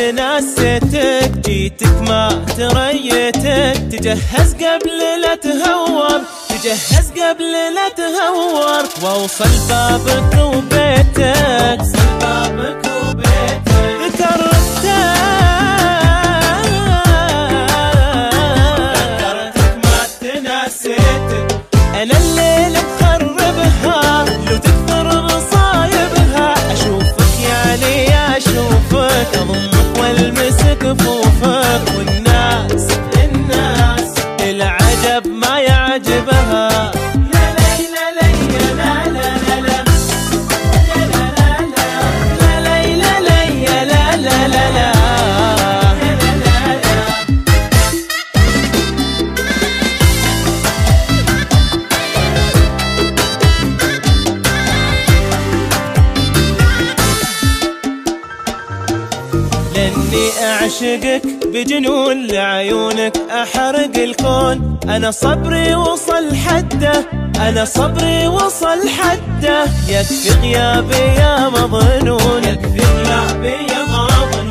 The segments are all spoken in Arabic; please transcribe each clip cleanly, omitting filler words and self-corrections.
تناسيتك، جيتك ما تريتك، تجهز قبل لا تهور، تجهز قبل لا تهور، واوصل بابك وبيتك، اوصل بابك وبيتك. ذكرتك ما تناسيتك، انا الليلة مخربها، لو تكثر مصايبها، اشوفك يعني اشوفك، اضمك والمس كفوفك، والناس العجب ما يعجبها. يا ليلى ليلى لا لا لا لا، يا لا لا لا، يا ليلى ليلى لا لا لا لا، يا لا لا لا. لاني اعشقك بجنون، لعيونك احرق الكون، انا صبري وصل حده، انا صبري وصل حده، يكفي غيابي يا مظنون، يكفي غيابي يا مظنون.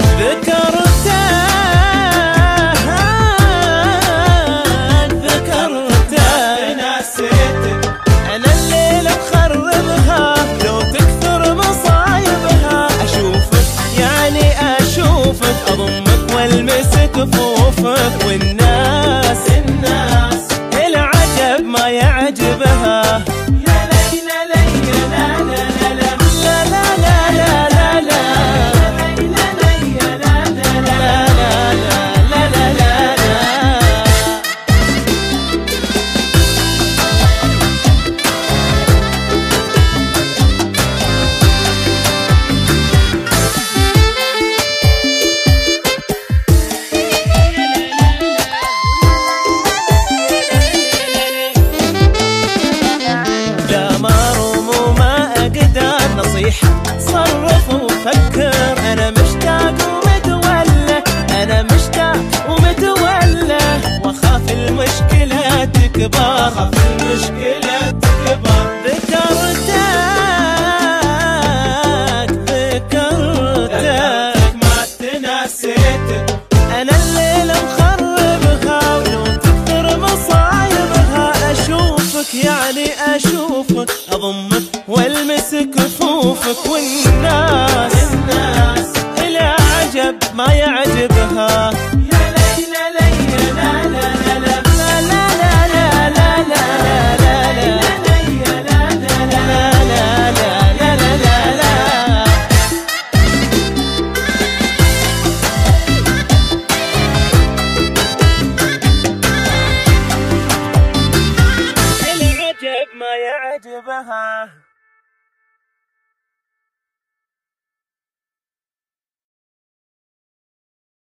ذكرتك نسيتك، انا الليله مخربها، لو تكثر مصايبها، اشوفك يعني اشوفك، اضمك والمس كفوفك، والناس العجب ما يعجبها. يا ليلى ليلى لا لا لا لا، لا لا لا لا لا لا، ليلى ليلى لا لا لا لا لا لا لا. صرف وفكر، انا مشتاق ومتولى، انا مشتاق ومتولى، واخاف المشكلة تكبر، اخاف المشكلة تكبر. ذكرتك ما تناسيتك، انا الليلة مخربها، ولو تكثر مصايبها، اشوفك يعني اشوفك، اضمك والمس كفوفك، والناس العجب ما يعجبها. يا ليلى ليلى لا لا لا لا، لا لا لا لا لا لا لا، ليلى لا لا لا لا لا لا لا لا. العجب ما يعجبها.